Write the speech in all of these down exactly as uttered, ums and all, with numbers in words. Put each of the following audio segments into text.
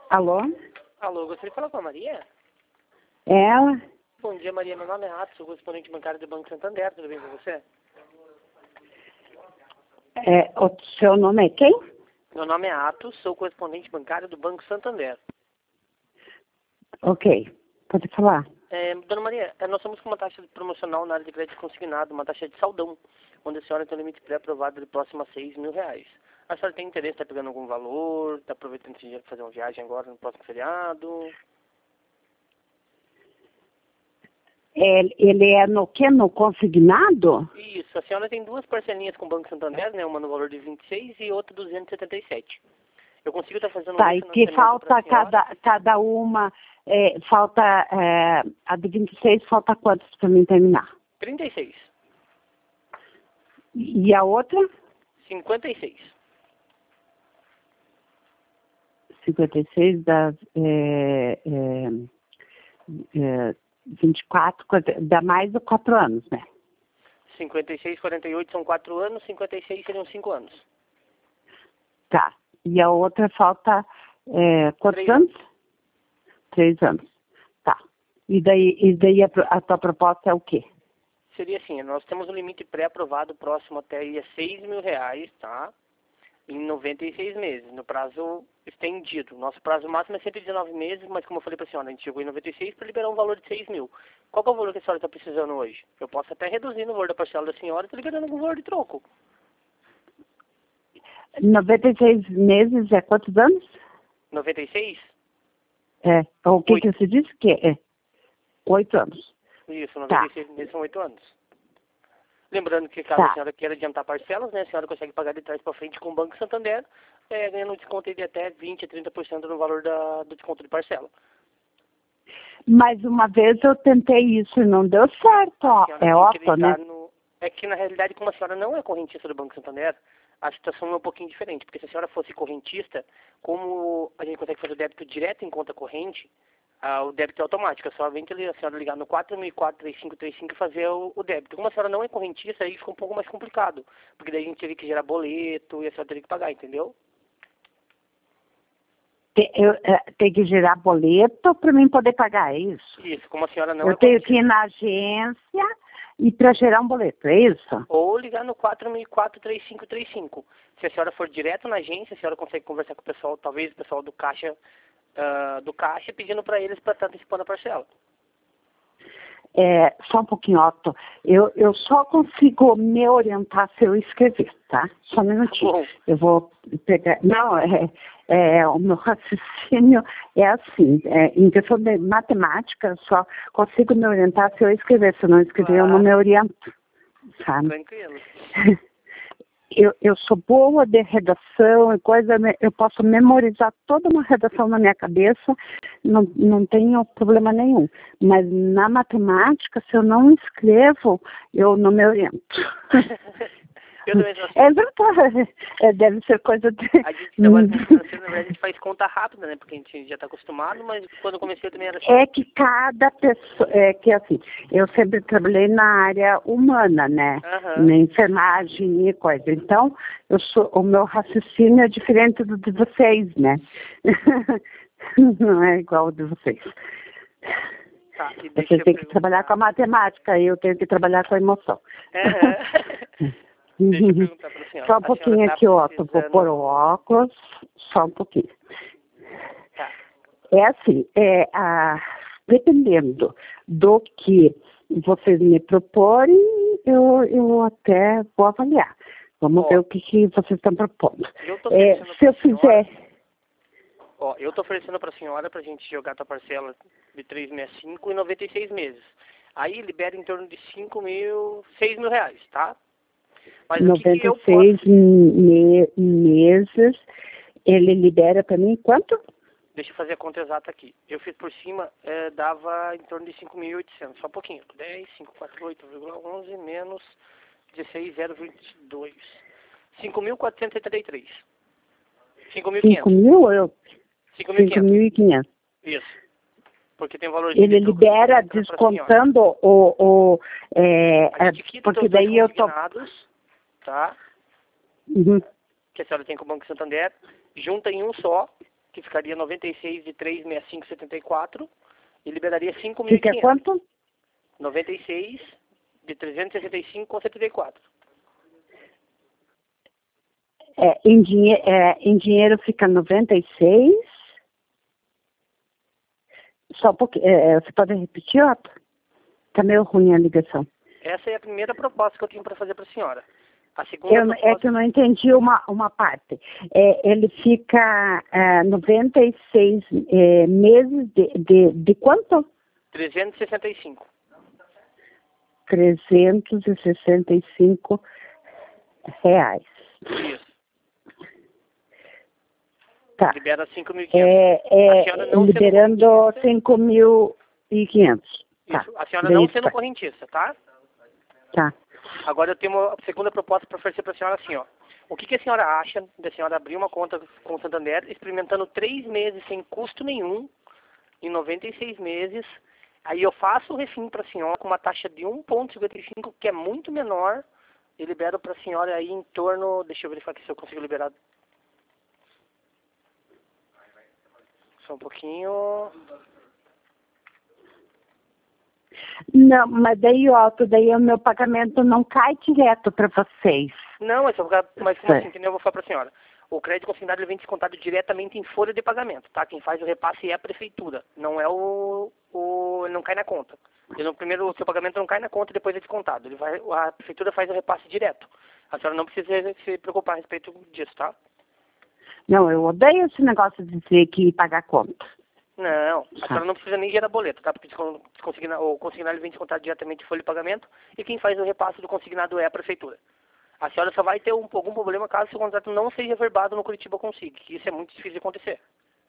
Alô? Alô, gostaria de falar com a Maria? É ela? Bom dia, Maria. Meu nome é Atos, sou correspondente bancário do Banco Santander. Tudo bem com você? É, o seu nome é quem? Meu nome é Atos, sou correspondente bancário do Banco Santander. Ok, pode falar. É, dona Maria, é, nós somos com uma taxa promocional na área de crédito consignado, uma taxa de saldão, onde a senhora tem um limite pré-aprovado de próximo a seis mil reais. A senhora tem interesse, está pegando algum valor, está aproveitando esse dinheiro para fazer uma viagem agora no próximo feriado? É, ele é no que? No consignado? Isso, a senhora tem duas parcelinhas com o Banco Santander, né? Uma no valor de vinte e seis e outra duzentos e setenta e sete. Eu consigo estar fazendo um Tá, e que refinanciamento falta pra senhora? cada, cada uma, é, falta, é, a de vinte e seis falta quantos para mim terminar? trinta e seis. E a outra? cinquenta e seis. cinquenta e seis dá é, é, é, vinte e quatro, dá mais de quatro anos, né? cinquenta e seis, quarenta e oito são quatro anos, cinquenta e seis seriam cinco anos. Tá. E a outra falta é, quantos Três anos? Três anos. Tá. E daí, e daí a, a tua proposta é o quê? Seria assim, nós temos um limite pré-aprovado próximo até aí a seis mil reais, tá? Em noventa e seis meses, no prazo estendido. Nosso prazo máximo é cento e dezenove meses, mas como eu falei para a senhora, a gente chegou em noventa e seis para liberar um valor de seis mil. Qual que é o valor que a senhora está precisando hoje? Eu posso até reduzir no valor da parcela da senhora e estou liberando algum valor de troco. noventa e seis meses é quantos anos? noventa e seis? É. O que, Oito. que você disse que é? Oito anos. Isso, Tá. noventa e seis meses são oito anos. Lembrando que caso Tá. a senhora queira adiantar parcelas, né, a senhora consegue pagar de trás para frente com o Banco Santander, é, ganhando um desconto aí de até vinte a trinta por cento no valor da, do desconto de parcela. Mas uma vez eu tentei isso e não deu certo, ó. A senhora É tem que óbvio, né? ligar no... É que na realidade, como a senhora não é correntista do Banco Santander, a situação é um pouquinho diferente, porque se a senhora fosse correntista, como a gente consegue fazer o débito direto em conta corrente, ah, o débito é automático, é só vem que a senhora ligar no quatro mil e quatro, três cinco três cinco e fazer o, o débito. Como a senhora não é correntista, aí fica um pouco mais complicado, porque daí a gente teria que gerar boleto e a senhora teria que pagar, entendeu? Tem, eu, é, tem que gerar boleto para mim poder pagar, é isso? Isso, como a senhora não Eu é tenho que correntista. ir na agência e para gerar um boleto, é isso? Ou ligar no quatro mil e quatro, três cinco três cinco. Se a senhora for direto na agência, a senhora consegue conversar com o pessoal, talvez o pessoal do caixa, ah, do caixa pedindo para eles para estar antecipando a parcela. É, só um pouquinho, Otto. Eu, eu só consigo me orientar se eu escrever, tá? Só um minutinho. Bom. Eu vou pegar... Não, é, é, o meu raciocínio é assim. É, em questão de matemática, eu só consigo me orientar se eu escrever. Se eu não escrever, eu não me oriento, sabe? Tranquilo. Eu, eu sou boa de redação e coisa, eu posso memorizar toda uma redação na minha cabeça, não, não tenho problema nenhum. Mas na matemática, se eu não escrevo, eu não me oriento. Eu também sou assim. É verdade, é, deve ser coisa de... A gente trabalha com financeiro, na verdade, a gente faz conta rápida, né? Porque a gente já está acostumado, mas quando eu comecei eu também era assim. É que cada pessoa, é que assim, eu sempre trabalhei na área humana, né? Aham. Na enfermagem e coisa. Então, eu sou, o meu raciocínio é diferente do de vocês, né? Não é igual ao de vocês. Tá, e deixa Você eu tem que perguntar. trabalhar com a matemática e eu tenho que trabalhar com a emoção. Aham. Deixa eu perguntar para a senhora. Só um A pouquinho senhora tá aqui, ó. Vou precisando- pôr o óculos. Só um pouquinho. Tá. É assim, é, a, dependendo do que vocês me proporem, eu, eu até vou avaliar. Vamos Ó, ver o que, que vocês estão propondo. Eu tô É, oferecendo se eu pra senhora- fizer... Ó, eu tô oferecendo para a senhora pra gente jogar a tua parcela de trezentos e sessenta e cinco e noventa e seis meses. Aí libera em torno de cinco mil, seis mil reais, tá? Mas o que que noventa eu e seis posso... me, meses, ele libera para mim quanto? Deixa eu fazer a conta exata aqui. Eu fiz por cima, eh, dava em torno de cinco mil e oitocentos, só um pouquinho. dez, quinhentos e quarenta e oito vírgula onze menos dezesseis mil vinte e dois. cinco mil quatrocentos e setenta e três. cinco mil e cinco quinhentos. mil ou eu? cinco mil e cinco quinhentos. mil e quinhentos. Isso. Porque tem um valorzinho Ele de troco libera pra senhora. descontando o... o é, A gente quita porque os dois daí eu tô... consignados, tá? Uhum. Que a senhora tem com o Banco Santander, junta em um só, que ficaria noventa e seis de trezentos e sessenta e cinco vírgula setenta e quatro e liberaria cinco mil e Fica quinhentos. quanto? noventa e seis de trezentos e sessenta e cinco vírgula setenta e quatro. É, em, dinhe é, em dinheiro fica noventa e seis. Só porque. É, você pode repetir, Otto? Tá meio ruim a ligação. Essa é a primeira proposta que eu tenho para fazer para a senhora. A segunda Eu, proposta... É que eu não entendi uma, uma parte. É, ele fica é, noventa e seis é, meses de, de, de quanto? trezentos e sessenta e cinco. trezentos e sessenta e cinco reais. Isso. Tá. Libera cinco mil e quinhentos. É, A senhora é, não liberando sendo cinco mil e quinhentos. Tá. Isso. A senhora Daí não sendo tá. correntista, tá? Tá. Agora eu tenho uma segunda proposta para oferecer para a senhora assim, ó. O que, que a senhora acha da senhora abrir uma conta com o Santander, experimentando três meses sem custo nenhum, em noventa e seis meses, aí eu faço o refim para a senhora com uma taxa de um vírgula cinquenta e cinco, que é muito menor, e libero para a senhora aí em torno, deixa eu verificar aqui se eu consigo liberar. Só um pouquinho. Não, mas daí, Otto, daí o meu pagamento não cai direto para vocês. Não, é só ficar, mas como assim, entendeu? Eu vou falar para a senhora. O crédito consignado ele vem descontado diretamente em folha de pagamento, tá? Quem faz o repasse é a prefeitura, não é o... o ele não cai na conta. Ele, primeiro, o seu pagamento não cai na conta e depois é descontado. Ele vai, a prefeitura faz o repasse direto. A senhora não precisa se preocupar a respeito disso, tá? Não, eu odeio esse negócio de dizer que pagar conta. Não, a senhora não precisa nem gerar boleto, tá? Porque o consignado ele vem descontado diretamente em folha de pagamento e quem faz o repasse do consignado é a prefeitura. A senhora só vai ter um, algum problema caso seu contrato não seja verbado no Curitiba Consig, que isso é muito difícil de acontecer.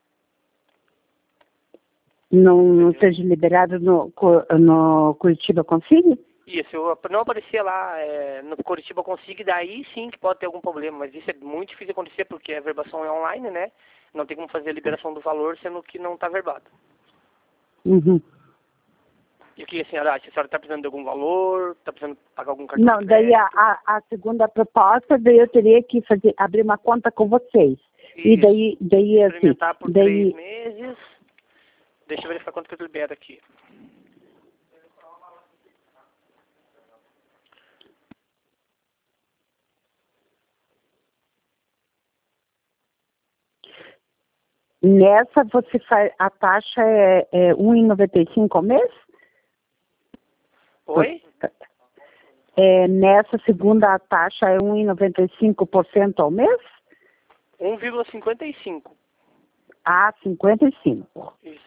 Não, não seja liberado no, no Curitiba Consig? Isso, eu não aparecer lá é, no Curitiba Consig, daí sim que pode ter algum problema, mas isso é muito difícil de acontecer porque a verbação é online, né? Não tem como fazer a liberação do valor sendo que não está verbado. Uhum. E o que a senhora acha? A senhora está precisando de algum valor? Está precisando pagar algum cartão Não, de daí crédito? a, a, a segunda proposta, daí eu teria que fazer, abrir uma conta com vocês. Isso. E daí, daí assim, Experimentar por daí, três meses. Deixa eu verificar quanto que eu libero aqui. nessa você faz, a taxa é, é um vírgula noventa e cinco ao mês? Oi? É, nessa segunda a taxa é um vírgula noventa e cinco por cento ao mês? um vírgula cinquenta e cinco. Ah, cinquenta e cinco. Isso.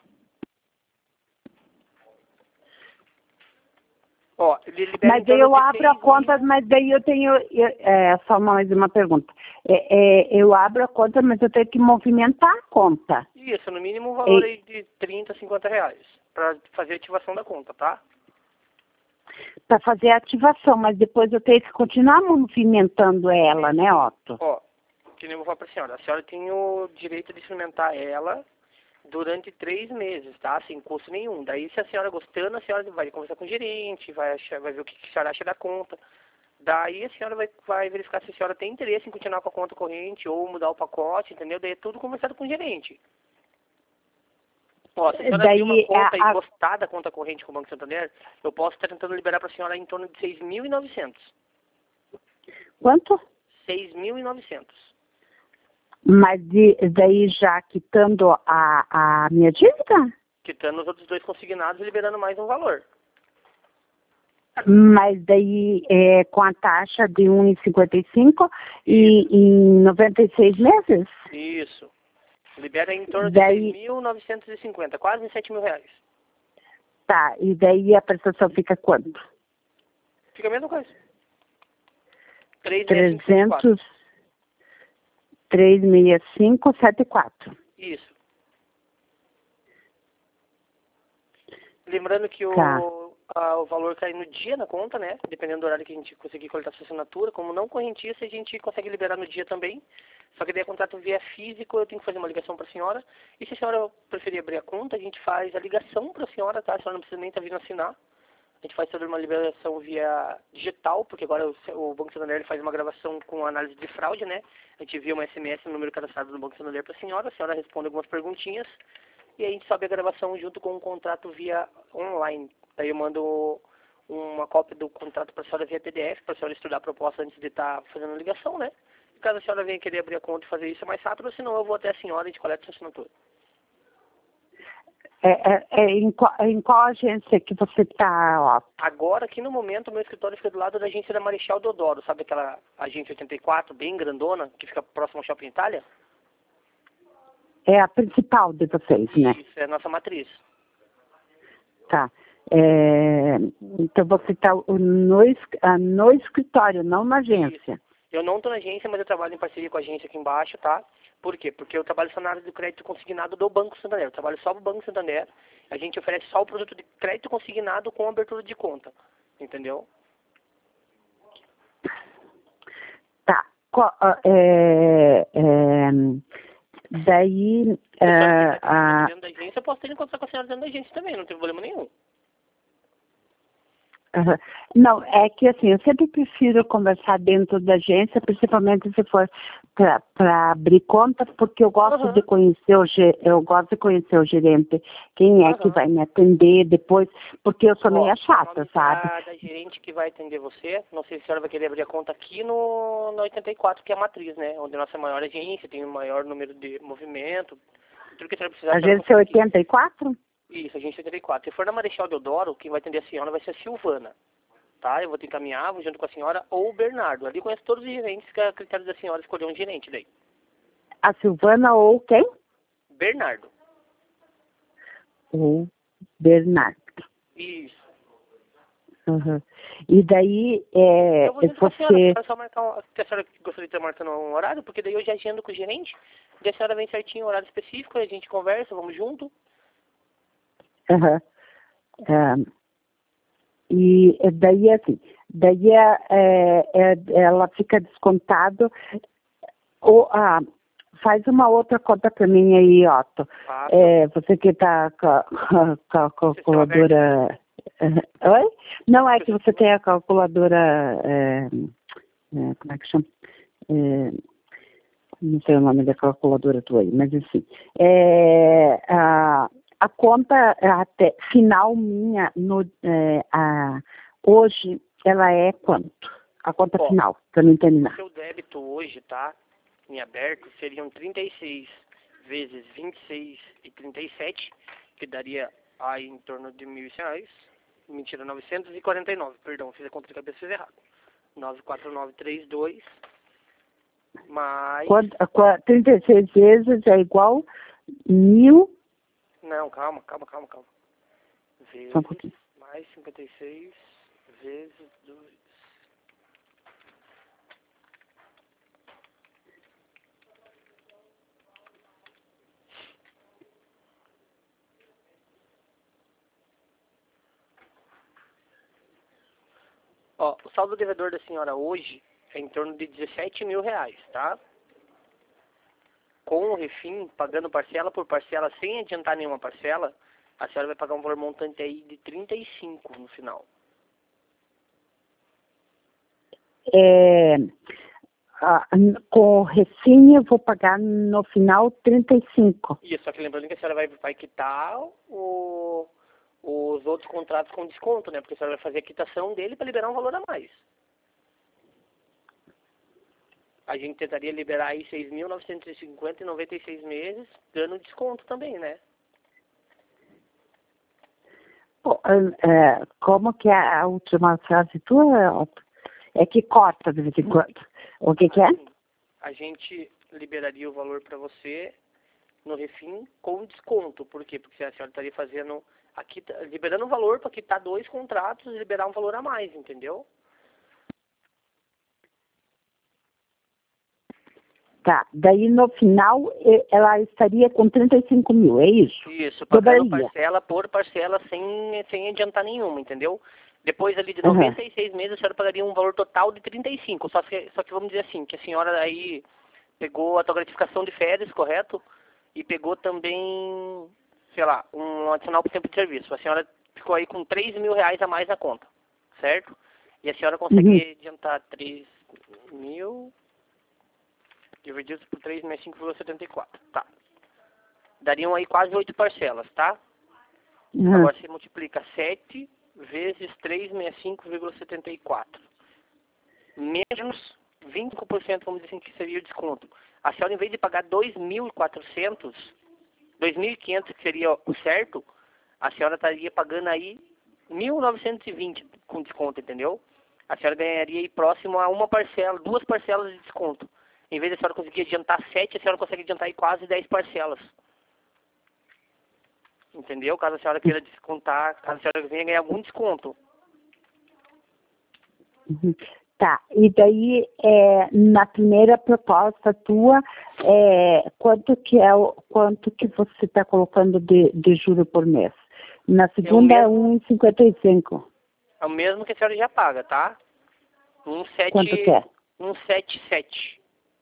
Ó, ele libera Mas em daí torno eu de abro a seis conta, mil. mas daí eu tenho, eu- é, só mais uma pergunta. É, é, eu abro a conta, mas eu tenho que movimentar a conta. Isso, no mínimo um valor E- aí de trinta, cinquenta reais. Pra fazer a ativação da conta, tá? Para fazer a ativação, mas depois eu tenho que continuar movimentando ela, né, Otto? Ó, que nem eu vou falar pra senhora. A senhora tem o direito de experimentar ela durante três meses, tá? Sem custo nenhum. Daí, se a senhora gostando, a senhora vai conversar com o gerente, vai, achar, vai ver o que a senhora acha da conta. Daí a senhora vai, vai verificar se a senhora tem interesse em continuar com a conta corrente ou mudar o pacote, entendeu? Daí é tudo conversado com o gerente. Ó, se a senhora Daí, abrir uma conta a- e a- gostar da conta corrente com o Banco Santander, eu posso estar tentando liberar para a senhora em torno de seis mil e novecentos. Quanto? seis mil e novecentos. Mas de- daí já quitando a, a minha dívida? Quitando os outros dois consignados e liberando mais um valor. Mas daí é, com a taxa de um vírgula cinquenta e cinco e em noventa e seis meses? Isso. Libera em torno de Daí- seis mil novecentos e cinquenta, quase sete mil reais. Tá, e daí a prestação fica quanto? Fica a mesma coisa. três mil seiscentos e sessenta e quatro. trezentos, trezentos e sessenta e cinco, setenta e quatro. Isso. Lembrando que o, Tá. a, o valor cai no dia na conta, né? Dependendo do horário que a gente conseguir coletar sua assinatura. Como não correntista, a gente consegue liberar no dia também. Só que daí é contrato via físico, eu tenho que fazer uma ligação para a senhora. E se a senhora preferir abrir a conta, a gente faz a ligação para a senhora, tá? A senhora não precisa nem estar vindo assinar. A gente faz toda uma liberação via digital, porque agora o, o Banco Santander ele faz uma gravação com análise de fraude, né? A gente envia uma S M S no número cadastrado do Banco Santander para a senhora, a senhora responde algumas perguntinhas e a gente sobe a gravação junto com um contrato via online. Daí eu mando uma cópia do contrato para a senhora via P D F, para a senhora estudar a proposta antes de estar fazendo a ligação, né? Caso a senhora venha querer abrir a conta e fazer isso é mais rápido, senão eu vou até a senhora e a gente coleta sua assinatura. É, é, é em, qual, em qual agência que você está? Agora, aqui no momento, o meu escritório fica do lado da agência da Marechal Deodoro. Sabe aquela agência oitenta e quatro, bem grandona, que fica próximo ao Shopping Itália? É a principal de vocês, né? Isso, é a nossa matriz. Tá. É, então você está no, no escritório, não na agência. Isso. Eu não estou na agência, mas eu trabalho em parceria com a agência aqui embaixo, tá? Por quê? Porque eu trabalho só na área do crédito consignado do Banco Santander. Eu trabalho só para o Banco Santander. A gente oferece só o produto de crédito consignado com abertura de conta. Entendeu? Tá. É, é, daí... Se É, a a, dentro da agência, eu posso ter encontrar com a senhora dentro da agência também, não tem problema nenhum. Uhum. Não, é que assim, eu sempre prefiro conversar dentro da agência, principalmente se for para abrir conta, porque eu gosto Uhum. de conhecer o eu gosto de conhecer o gerente, quem é Uhum. que vai me atender depois, porque eu sou meio Ó, chata, o nome sabe? Da, da gerente que vai atender você, não sei se a senhora vai querer abrir a conta aqui no, no oitenta e quatro, que é a matriz, né? Onde a nossa maior agência tem o maior número de movimento. Tudo que a senhora precisar, a senhora Agência consegue aqui. oitenta e quatro? Isso, agência oitenta e quatro. Se for na Marechal Deodoro, quem vai atender a senhora vai ser a Silvana. Tá? Eu vou te encaminhar, vou junto com a senhora, ou o Bernardo. Ali conheço todos os gerentes, que é a critério da senhora escolher um gerente daí. A Silvana ou quem? Bernardo. O Bernardo. Isso. Uhum. E daí, é, Eu vou junto com a você... senhora, é só marcar um, se a senhora gostaria de estar marcando um horário, porque daí eu já agendo com o gerente, daí a senhora vem certinho o horário específico, a gente conversa, vamos junto. Uhum. Um, e daí, assim, daí é, é, é, ela fica descontado, ou, ah, faz uma outra conta para mim aí, Otto. Ah, É, você que está com a, com a calculadora... Oi? Não, é que você tem a calculadora... É, é, como é que chama? É, não sei o nome da calculadora tua aí, mas enfim. É, a, a conta até final minha no, é, a, hoje, ela é quanto? A conta Ó, final, para não terminar. O seu débito hoje, tá? Em aberto, seriam trinta e seis vezes vinte e seis e trinta e sete, que daria aí em torno de mil reais. Mentira, novecentos e quarenta e nove, perdão, fiz a conta de cabeça, fiz errado. nove quatro nove três dois mais... Quanto, a, trinta e seis vezes é igual mil... Não, calma, calma, calma, calma. Vezes Só um pouquinho. mais cinquenta e seis vezes dois. Ó, o saldo devedor da senhora hoje é em torno de dezessete mil reais, tá? Com o refim, pagando parcela por parcela, sem adiantar nenhuma parcela, a senhora vai pagar um valor montante aí de trinta e cinco no final. É, a, com o refim eu vou pagar no final trinta e cinco. Isso, só que lembrando que a senhora vai, vai quitar o, os outros contratos com desconto, né? Porque a senhora vai fazer a quitação dele para liberar um valor a mais. A gente tentaria liberar aí seis mil novecentos e cinquenta e noventa e seis meses, dando desconto também, né? Pô, é, como que é a última frase tua? É que corta de vez em quando. O que que é? A gente liberaria o valor para você no refim com desconto. Por quê? Porque a senhora estaria fazendo, aqui, liberando o valor para quitar dois contratos e liberar um valor a mais, entendeu? Tá, daí no final ela estaria com trinta e cinco mil, é isso? Isso, pagando Dobraria. parcela por parcela sem, sem adiantar nenhuma, entendeu? Depois ali de noventa e seis uhum. meses a senhora pagaria um valor total de trinta e cinco, só que, só que vamos dizer assim, que a senhora aí pegou a tua gratificação de férias, correto? E pegou também, sei lá, um adicional por tempo de serviço. A senhora ficou aí com três mil reais a mais na conta, certo? E a senhora consegue Uhum. adiantar três mil dividido por três sessenta e cinco vírgula setenta e quatro, tá? Dariam aí quase oito parcelas, tá? Uhum. Agora você multiplica sete vezes trezentos e sessenta e cinco vírgula setenta e quatro. Menos vinte e cinco por cento, vamos dizer assim, que seria o desconto. A senhora, em vez de pagar dois mil e quatrocentos, dois mil e quinhentos, que seria o certo, a senhora estaria pagando aí mil novecentos e vinte com desconto, entendeu? A senhora ganharia aí próximo a uma parcela, duas parcelas de desconto. Em vez de a senhora conseguir adiantar sete, a senhora consegue adiantar aí quase dez parcelas. Entendeu? Caso a senhora queira descontar, caso a senhora venha ganhar algum desconto. Uhum. Tá, e daí, é, na primeira proposta tua, é, quanto que é o, quanto que você está colocando de, de juro por mês? Na segunda é mesmo- um vírgula cinquenta e cinco. É o mesmo que a senhora já paga, tá? Um Quanto sete, que é? um sete sete.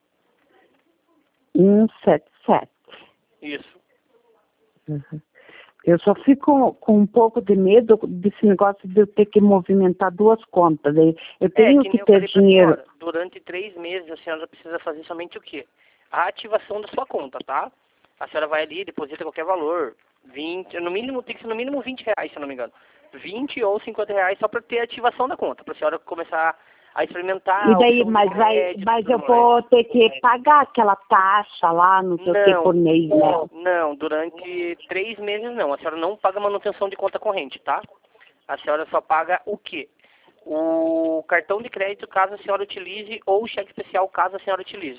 um vírgula setenta e sete. Isso. Uhum. Eu só fico com um pouco de medo desse negócio de eu ter que movimentar duas contas. Eu eu É, tenho que nem que eu ter falei pra dinheiro. senhora, durante três meses a senhora precisa fazer somente o quê? A ativação da sua conta, tá? A senhora vai ali, deposita qualquer valor, vinte, no mínimo, tem que ser no mínimo vinte reais, se eu não me engano. vinte ou cinquenta reais só para ter a ativação da conta, para a senhora começar a experimentar E a daí, opção de mas, vai, crédito, mas tudo eu mais. vou ter que pagar aquela taxa lá, não sei o que, Não, por mês, né? não, durante três meses não. A senhora não paga manutenção de conta corrente, tá? A senhora só paga o quê? O cartão de crédito, caso a senhora utilize, ou o cheque especial, caso a senhora utilize.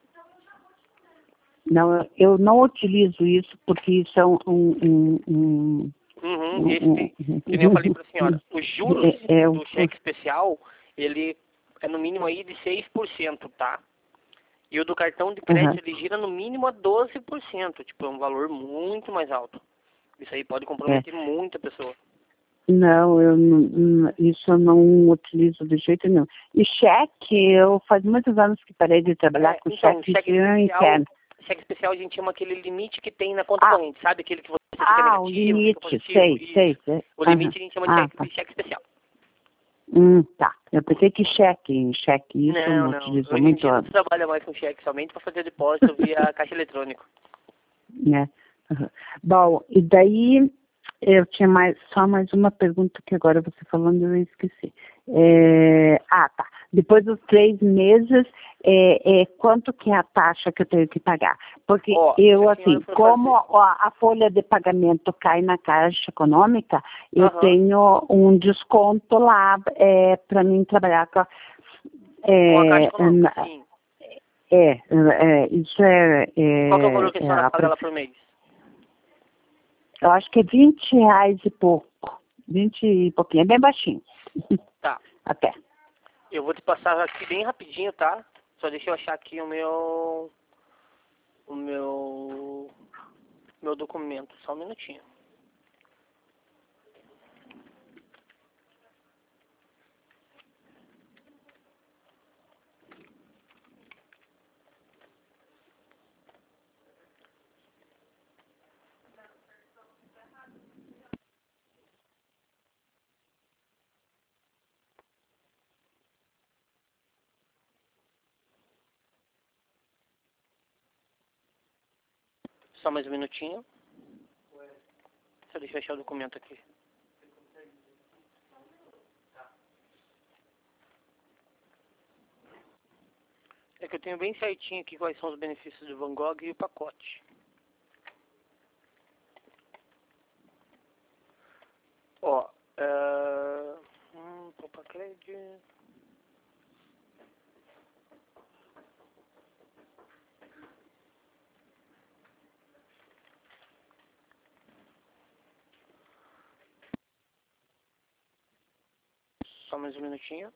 Não, eu não utilizo isso porque isso é um... um, um, um, Uhum, um, esse um, tem, que nem eu falei para a senhora, os juros é, é um- do cheque especial, ele é no mínimo aí de seis por cento, tá? E o do cartão de Uhum. crédito, ele gira no mínimo a doze por cento, tipo, é um valor muito mais alto. Isso aí pode É. comprometer muita pessoa. Não, eu não, não- isso eu não utilizo de jeito nenhum. E cheque, eu faz muitos anos que parei de trabalhar É, com então, cheque, cheque isso eu especial, entendo. cheque especial a gente chama aquele limite que tem na conta Ah, corrente, sabe? Aquele que você fica ah, o negativo, fica limite, positivo, sei, isso. sei, sei. O Aham. limite a gente chama de Ah, cheque, tá. de cheque especial. Hum, tá. Eu pensei que cheque, cheque, isso eu Não, não não. utilizo há Hoje em muito dia não anos, se trabalha mais com cheque, somente para fazer depósito via caixa eletrônico. né? Aham. Bom, e daí eu tinha mais, só mais uma pergunta que agora você falando eu esqueci. É, ah, tá. Depois dos três meses, é, é, quanto que é a taxa que eu tenho que pagar? Porque Ó, se eu, a senhora assim, for como fazer... a, a folha de pagamento cai na Caixa Econômica, eu Aham. tenho um desconto lá é, para mim trabalhar com a, Com a caixa é, econômica, na- sim. é, é, isso é, Qual que é o valor é, que a é senhora a paga lá profe- por mês? eu acho que é vinte reais e pouco, vinte e pouquinho, é bem baixinho, Tá. até. Eu vou te passar aqui bem rapidinho, tá? Só deixa eu achar aqui o meu... O meu... Meu documento. Só um minutinho. Só mais um minutinho. Só deixa eu achar o documento aqui. É que eu tenho bem certinho aqui quais são os benefícios do Van Gogh e o pacote. Ó, é... Hum, Poupa Cred... Só mais um minutinho.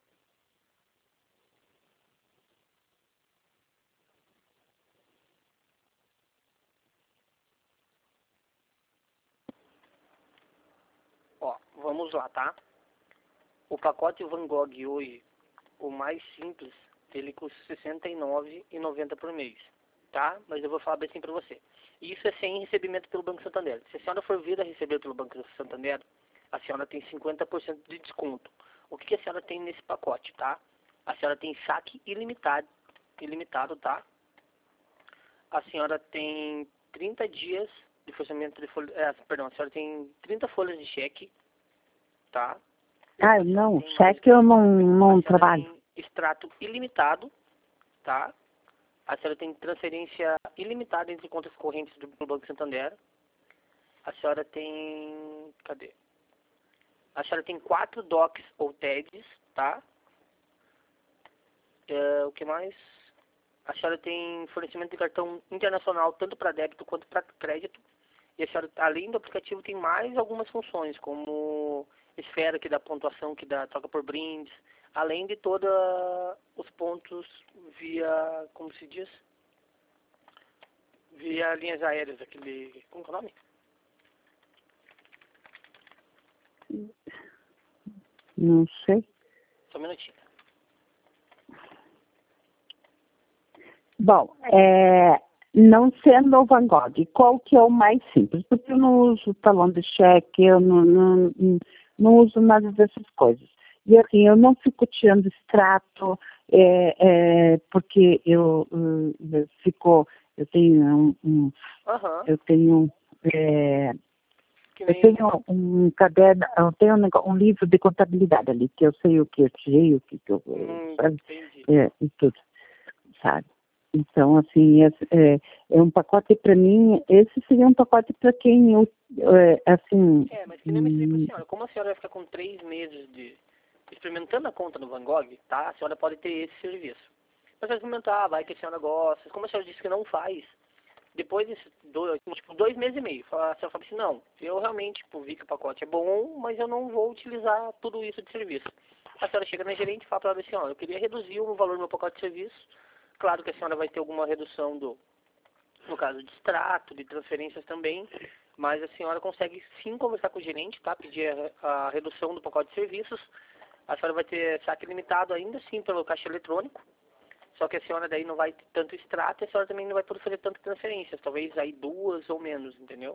Ó, vamos lá, tá? O pacote Van Gogh hoje, o mais simples, ele custa sessenta e nove reais e noventa centavos por mês, tá? Mas eu vou falar bem assim pra você. Isso é sem recebimento pelo Banco Santander. Se a senhora for vir a receber pelo Banco Santander, a senhora tem cinquenta por cento de desconto. O que, que a senhora tem nesse pacote, tá? A senhora tem saque ilimitado, ilimitado, tá? A senhora tem trinta dias de funcionamento de folha, é, perdão, a senhora tem trinta folhas de cheque, tá? Ah, não, cheque eu não, não trabalho. Tem extrato ilimitado, tá? A senhora tem transferência ilimitada entre contas correntes do Banco Santander. A senhora tem... Cadê? A senhora tem quatro D O Cs ou T E Ds, tá? É, o que mais? A senhora tem fornecimento de cartão internacional tanto para débito quanto para crédito. E a senhora, além do aplicativo, tem mais algumas funções, como esfera, que dá pontuação, que dá troca por brindes, além de todos os pontos via, como se diz? Via linhas aéreas, aquele... Como que é o nome? Não sei. Só um minutinho. Bom, é, não sendo o Van Gogh, qual que é o mais simples? Porque eu não uso talão de cheque, eu não, não, não uso nada dessas coisas. E assim, eu não fico tirando extrato, é, é, porque eu, eu fico, eu tenho um, um Uhum. eu tenho, é, Que eu nem... tenho um caderno, eu tenho um, negócio- um livro de contabilidade ali, que eu sei o que eu tirei, o que, que eu, Hum, sabe? entendi. É, e tudo, sabe? Então, assim, esse, é, é um pacote para mim, esse seria um pacote para quem, eu, é, assim... É, mas que nem eu mencionei para a senhora, como a senhora vai ficar com três meses de experimentando a conta no Van Gogh, tá? A senhora pode ter esse serviço. Mas vai experimentar, vai que a senhora gosta. Como a senhora disse que não faz, depois de dois, tipo, dois meses e meio, a senhora fala assim, não, eu realmente tipo, vi que o pacote é bom, mas eu não vou utilizar tudo isso de serviço. A senhora chega na gerente e fala para ela assim, ó, eu queria reduzir o valor do meu pacote de serviço. Claro que a senhora vai ter alguma redução do, no caso de extrato, de transferências também, mas a senhora consegue sim conversar com o gerente, tá? Pedir a, a redução do pacote de serviços. A senhora vai ter saque limitado ainda sim pelo caixa eletrônico, só que a senhora daí não vai ter tanto extrato e a senhora também não vai poder fazer tantas transferências, talvez aí duas ou menos, entendeu?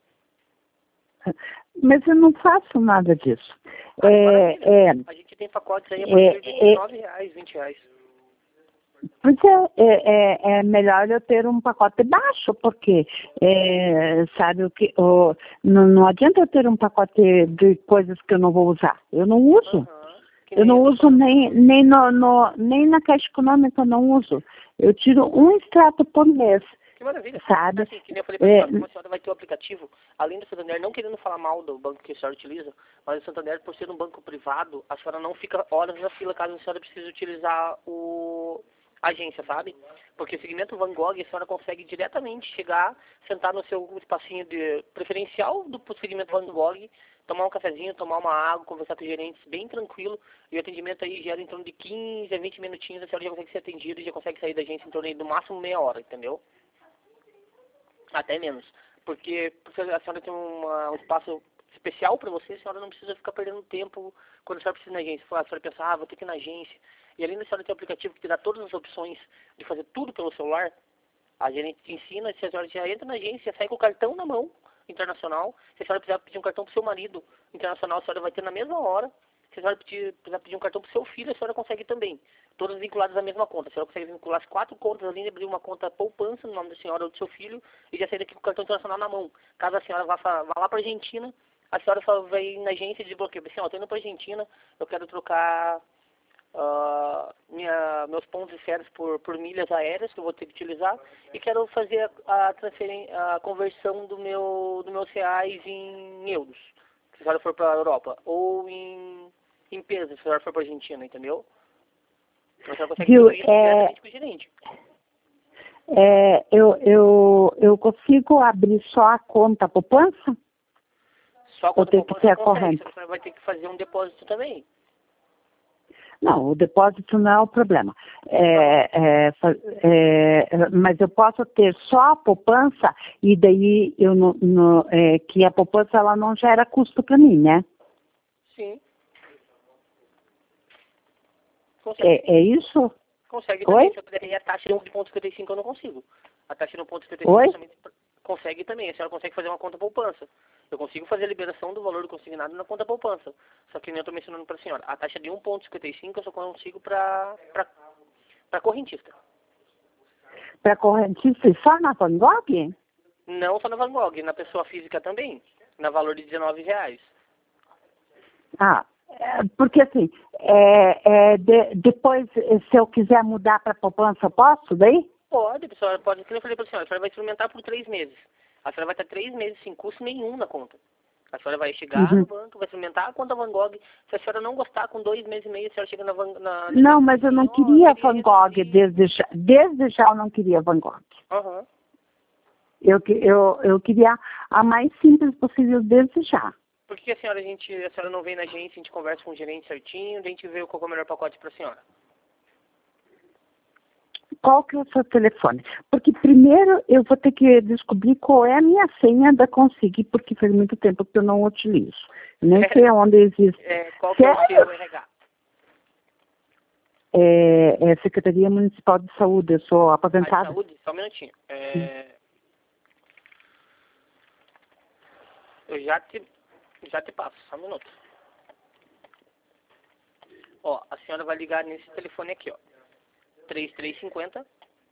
Mas eu não faço nada disso. Ah, que maravilha. É, é, A gente tem pacotes aí a é, partir de é, dezenove reais, vinte reais. Pois é, é, é, é melhor eu ter um pacote baixo, porque, é, sabe, o que, o, não, não adianta eu ter um pacote de coisas que eu não vou usar. Eu não uso. Uhum. Que Eu nem não eu tô uso falando. nem, nem, no, no, nem na Caixa Econômica, eu não uso. Eu tiro um extrato por mês, Que maravilha. sabe? Assim, que nem eu falei pra É, senhora, como a senhora vai ter o aplicativo, além do Santander, não querendo falar mal do banco que a senhora utiliza, mas o Santander, por ser um banco privado, a senhora não fica horas na fila caso a senhora precise utilizar o a agência, sabe? Porque o segmento Van Gogh, a senhora consegue diretamente chegar, sentar no seu espacinho de preferencial do segmento Van Gogh, tomar um cafezinho, tomar uma água, conversar com os gerentes bem tranquilo, e o atendimento aí gera em torno de quinze a vinte minutinhos, a senhora já consegue ser atendida e já consegue sair da agência em torno de, no máximo meia hora, entendeu? Até menos. Porque, porque a senhora tem uma, um espaço especial para você, a senhora não precisa ficar perdendo tempo quando a senhora precisa ir na agência. A senhora pensa, ah, vou ter que ir na agência. E além da senhora ter um aplicativo que te dá todas as opções de fazer tudo pelo celular, a gerente te ensina, se a senhora já entra na agência, sai com o cartão na mão, internacional. Se a senhora precisar pedir um cartão para o seu marido internacional, a senhora vai ter na mesma hora. Se a senhora pedir, precisar pedir um cartão para o seu filho, a senhora consegue também. Todas vinculadas à mesma conta. A senhora consegue vincular as quatro contas ali, abrir uma conta poupança no nome da senhora ou do seu filho e já sair daqui com o cartão internacional na mão. Caso a senhora vá, vá lá para a Argentina, a senhora só vai na agência e desbloqueia. Assim, ó, estou indo para a Argentina, eu quero trocar uh, minha, meus pontos de férias por, por milhas aéreas que eu vou ter que utilizar e quero fazer a, a, transferen- a conversão do meu, dos meus reais em euros, se a senhora for para a Europa, ou em, em pesos, se a senhora for para a Argentina, entendeu? Então, a senhora consegue viu, tudo isso é, diretamente com o gerente. é, eu, eu, eu consigo abrir só a conta poupança? Só a Ou conta tem que poupança ser a consegue, corrente? só que a senhora vai ter que fazer um depósito também. Não, o depósito não é o problema. É, é, fa- é, mas eu posso ter só a poupança e daí eu não, não- é, que a poupança ela não gera custo para mim, né? Sim. Consegue É, sim. é isso? Consegue também. Oi? Só que daí a taxa de um ponto cinquenta e cinco eu não consigo. A taxa de um ponto cinquenta e cinco Oi? é somente... Consegue também, a senhora consegue fazer uma conta poupança. Eu consigo fazer a liberação do valor do consignado na conta poupança. Só que nem eu estou mencionando para a senhora. A taxa de um vírgula cinquenta e cinco eu só consigo para para correntista. Para correntista e só na Van Gogh? Não só na Van Gogh, na pessoa física também. Na valor de dezenove reais. Ah, é, porque assim, é, é, de, depois, se eu quiser mudar para poupança, eu posso daí? Pode, a senhora pode, como eu falei para a senhora, a senhora vai experimentar por três meses. A senhora vai estar três meses sem custo nenhum na conta. A senhora vai chegar Uhum. no banco, vai experimentar a conta Van Gogh. Se a senhora não gostar, com dois meses e meio, a senhora chega na Van na, Não, mas eu não assim, queria oh, queria Van Gogh, reduzir. desde já, desde já eu não queria Van Gogh. Aham. Eu, que- eu, eu queria a mais simples possível desde já. Por que a senhora, a gente, a senhora não vem na agência, a gente conversa com o gerente certinho, a gente vê qual é o melhor pacote para a senhora? Qual que é o seu telefone? Porque primeiro eu vou ter que descobrir qual é a minha senha da Consig, porque faz muito tempo que eu não utilizo. Nem sei onde existe. É, qual que é o Sério? seu R H? É, é Secretaria Municipal de Saúde, eu sou Ah, de aposentada. saúde? Só um minutinho. É, eu já te, já te passo, só um minuto. Ó, a senhora vai ligar nesse telefone aqui, ó. três três cinco zero,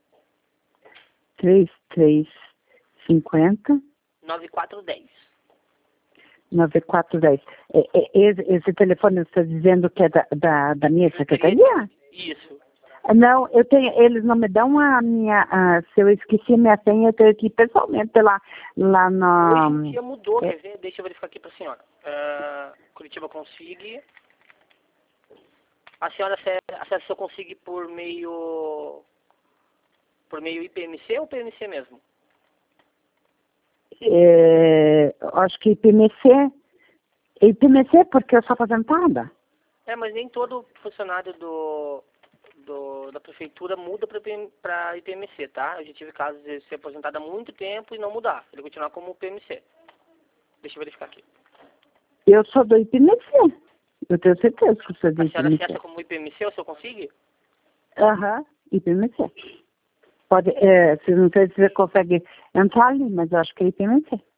três três cinco zero, nove quatro um zero. nove quatro um zero. É, é, esse, esse telefone você está dizendo que é da, da, da minha secretaria? Isso. Não, eu tenho, eles não me dão a minha, a, se eu esqueci a minha senha, eu tenho que ir pessoalmente lá, lá na... Hoje em dia mudou, é, quer ver? Deixa eu verificar aqui pra senhora. Ah, Curitiba Consig. A senhora ace- acessa o Consig por meio... Por meio I P M C ou P M C mesmo? é, acho que I P M C, I P M C porque eu sou aposentada. É, mas nem todo funcionário do, do, da prefeitura muda para I P M C, tá? Eu já tive casos de ser aposentado há muito tempo e não mudar. Ele continuar como P M C. Deixa eu verificar aqui. Eu sou do I P M C. Eu tenho certeza que eu sou do A I P senhora M C. acessa como I P M C ou se eu consigo? Aham, I P M C. Pode, é, se não sei se você consegue entrar ali, mas eu acho que é I P M C.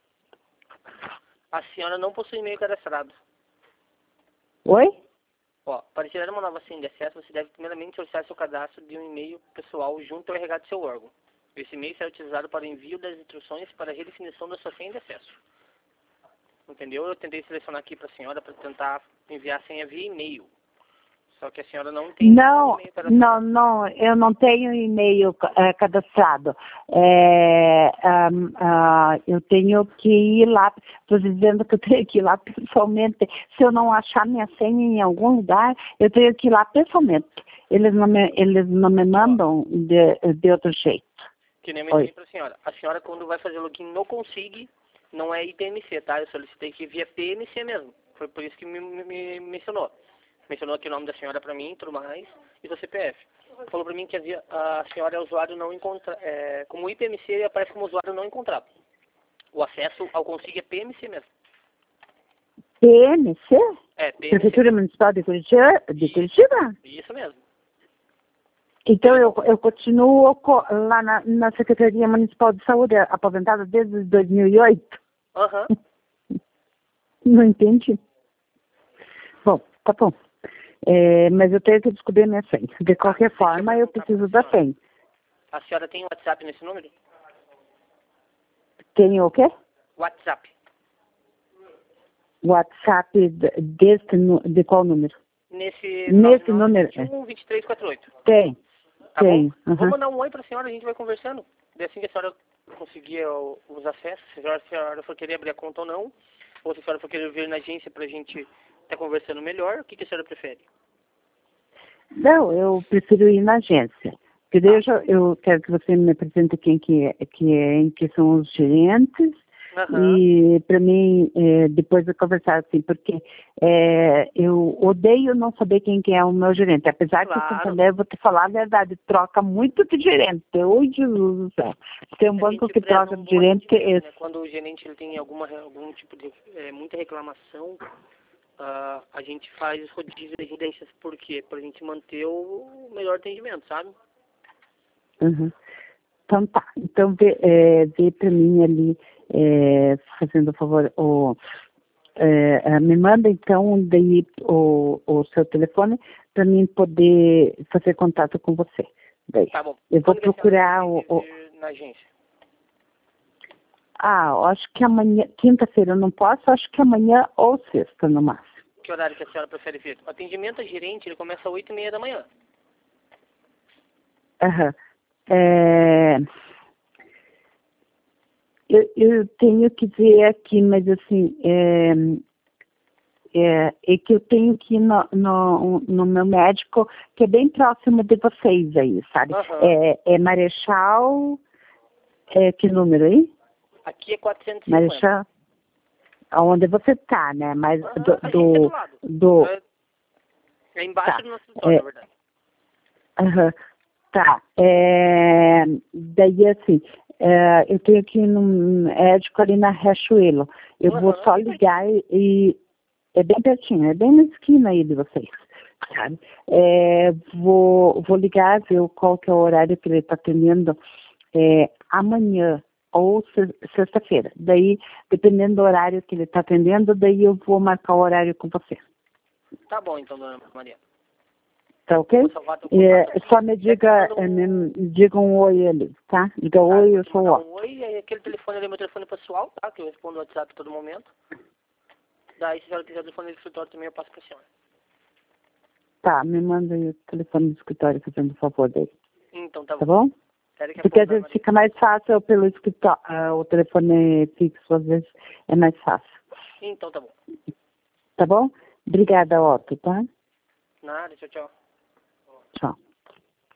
A senhora não possui e-mail cadastrado. Oi? Ó, para tirar uma nova senha de acesso, você deve primeiramente solicitar seu cadastro de um e-mail pessoal junto ao R H do seu órgão. Esse e-mail será utilizado para o envio das instruções para a redefinição da sua senha de acesso. Entendeu? Eu tentei selecionar aqui para a senhora para tentar enviar a senha via e-mail. Só que a senhora não tem Não, e-mail cadastrado. não, não, eu não tenho e-mail eh, cadastrado. É, ahm, ah, eu tenho que ir lá, estou dizendo que eu tenho que ir lá pessoalmente. Se eu não achar minha senha em algum lugar, eu tenho que ir lá pessoalmente. Eles não me, eles não me mandam de, de outro jeito. Que nem eu Oi. mencionei para a senhora. A senhora, quando vai fazer login no Consig, não é I P M C, tá? Eu solicitei que via P M C mesmo. Foi por isso que me, me, me mencionou. Mencionou aqui o nome da senhora para mim e tudo mais, e seu C P F. Falou para mim que havia, a senhora é usuário não encontrado. É, como I P M C, aparece como usuário não encontrado. O acesso ao Consig é P M C mesmo. P M C? É, P M C. Prefeitura Municipal de Curitiba? De Curitiba? Isso mesmo. Então eu, eu continuo co- lá na, na Secretaria Municipal de Saúde, aposentada desde dois mil e oito. Aham. Não entendi. Bom, tá bom. É, mas eu tenho que descobrir a minha senha. De qualquer deixa eu forma, eu perguntar preciso pra da senhora. senha. A senhora tem WhatsApp nesse número? Tenho o quê? WhatsApp. WhatsApp de- deste, nu- de qual número? Nesse Nesse número? nove nove dois um, vinte e três quarenta e oito. Tem, Tá tem. bom? Vou Uhum. mandar um oi pra senhora, a gente vai conversando. Daí assim que a senhora conseguir o- os acessos, se a senhora, se a senhora for querer abrir a conta ou não, ou se a senhora for querer vir na agência pra gente estar conversando melhor, o que, que a senhora prefere? Não, eu prefiro ir na agência. Porque daí eu, já- eu quero que você me apresente quem que, é, que, é, que são os gerentes. Aham. E para mim, é, depois de conversar assim, porque é, eu odeio não saber quem que é o meu gerente. Apesar que o Claro. Santander, eu vou te falar a verdade, troca muito de gerente. Oi, Jesus do céu. Tem um A banco gente que preza troca um de bom gerente que é atendimento, esse. né? Quando o gerente ele tem alguma, algum tipo de é, muita reclamação, ah, a gente faz rodízio de residências. Por quê? Pra gente manter o melhor atendimento, sabe? Uhum. Então tá. Então vê, é, vê para mim ali, é, fazendo o favor, o, é, me manda então daí o, o seu telefone para mim poder fazer contato com você. Daí. Tá bom. Eu vou Quando procurar o, o... na agência? Ah, eu acho que amanhã, quinta-feira eu não posso, acho que amanhã ou sexta no máximo. Que horário que a senhora prefere vir? O atendimento a gerente, ele começa às oito e meia da manhã. Aham. É... Eu, eu tenho que ver aqui, mas assim, é, é, é que eu tenho que ir no, no, no meu médico, que é bem próximo de vocês aí, sabe? Aham. É, é Marechal, é, que número aí? Aqui é quatrocentos e cinquenta. Marechal, onde você está, né? Mas Aham, do, a gente é do, do lado. do É, é embaixo tá, do nosso escritório, é, na verdade. aham, tá, é, daí assim, é, eu tenho que ir num médico ali na Riachuelo. Eu Aham, vou só bem ligar e, e é bem pertinho, é bem na esquina aí de vocês, sabe? É, vou, vou ligar, ver qual que é o horário que ele está atendendo é, amanhã ou se- sexta-feira. Daí, dependendo do horário que ele está atendendo, daí eu vou marcar o horário com você. Tá bom, então, dona Maria. Tá ok? Vou salvar teu É, contato aqui. só me diga, Manda é, um- me, diga um oi ali, tá? Diga Tá, oi, vou eu te sou o mandar ó. um oi, e aí aquele telefone ali é meu telefone pessoal, tá? Que eu respondo no WhatsApp a todo momento. Daí, se a senhora quiser o telefone do escritório também, eu passo pra senhora. Tá, me manda aí o telefone do escritório, fazendo favor daí. Então, tá Tá bom. bom? Até daqui a Porque pouco, às dona vezes Maria. fica mais fácil pelo escritório, ah, o telefone fixo às vezes é mais fácil. Então, tá bom. Tá bom? Obrigada, Otto, tá? Nada, tchau, tchau.